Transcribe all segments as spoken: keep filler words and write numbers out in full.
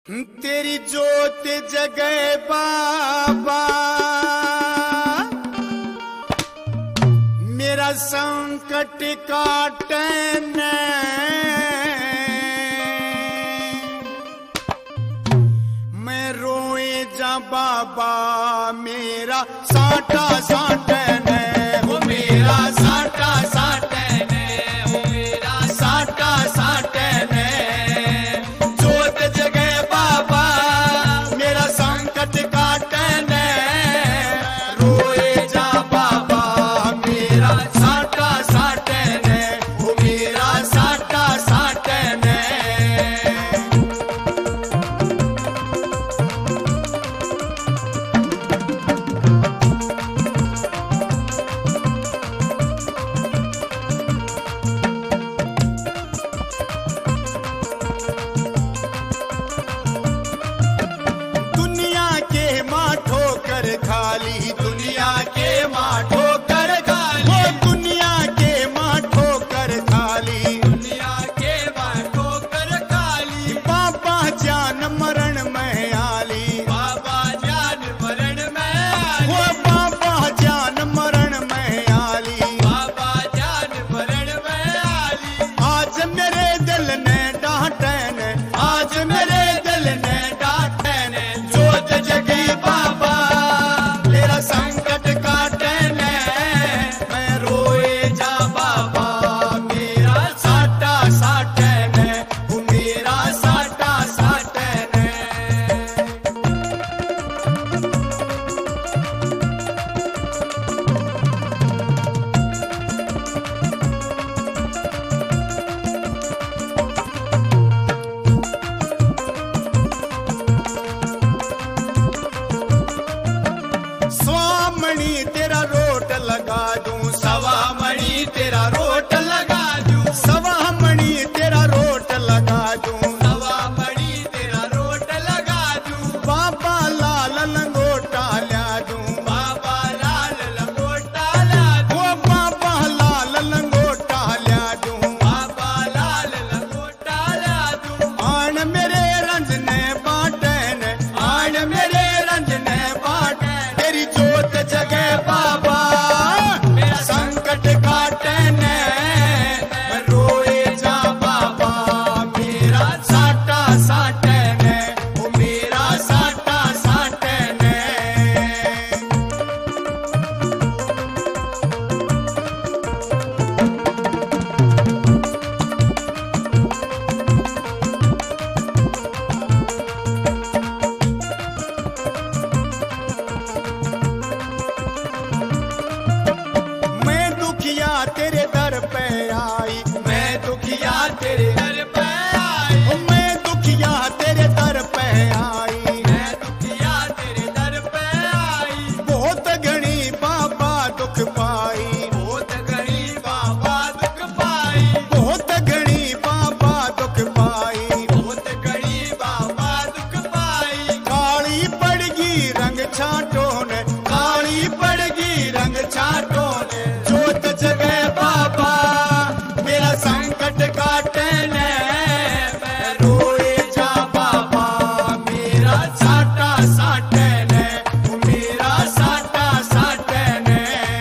तेरी जोत जगे बाबा, मेरा संकट काटने, मैं रोए जा बाबा मेरा साटा साटने, वो मेरा साटा साटने, वो मेरा साटा साटने। जोत जगे बाबा मेरा संकट काटने, रोए जा बाबा मेरा साटा साटने, वो मेरा साटा साटने। खाली दुनिया के माठो कर खाली, वो दुनिया के माठो कर खाली, दुनिया के माठो कर खाली। बाबा जान मरण में आली, बाबा जान मरण में आली, वो बाबा जान मरण में आली, बाबा जान मरण में आली। आज मेरे दिल ने डांटन, आज मेरे दिल ने डांटन, जोत जगी बाबा संकट काटने, मैं रोए जा बाबा मेरा साटा साटने, वो मेरा साटा साटने। स्वामणी तेरा रोट लगा दूं, सवामणी तेरा रोट लगा दूं, सवामणी तेरा रोट लगा दूं, सवामणी तेरा रोट लगा दूं। बाबा लाल लंगोटा ला दूं, बाबा लाल लंगोटा ला दूं, वो बाबा लाल लंगोटा ला दूं, बाबा लाल लंगोटा ला दूं। आन मेरे रंजने बाटन, आन मेरे रंजने बाटन, तेरी जोत जगे बाबा मेरा संकट काटने, मैं रोए जा बाबा मेरा साटा साटने, वो मेरा साटा साटने। तेरे दर पे आई, मैं दुखिया तेरे दर पे आई, मैं दुखिया तेरे दर पे आई, मैं दुखिया तेरे दर पे आई। बहुत घनी बाबा दुख पाई, बहुत घनी बाबा दुख पाई, बहुत घनी बाबा दुख पाई, बहुत घनी बाबा दुख पाई। काली पड़गी रंग छाटो ने, काली पड़गी रंग छाटो ने, जोत जगे बाबा मेरा संकट काटने, मैं रोए जा बाबा मेरा साटा साटने, वो मेरा साटा साटने।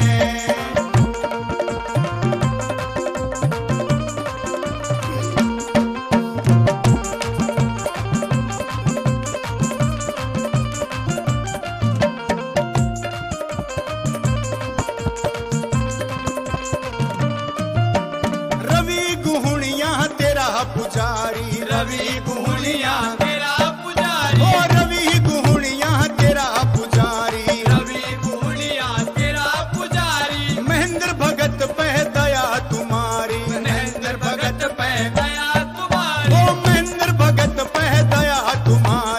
पुजारी रवि गुहनिया तेरा पुजारी, ओ रवि गुहनिया तेरा पुजारी, रवि गुहनिया तेरा पुजारी। महेंद्र भगत पे दया तुम्हारी, महेंद्र भगत पे दया तुम्हारी, ओ महेंद्र भगत पे दया तुम्हारी।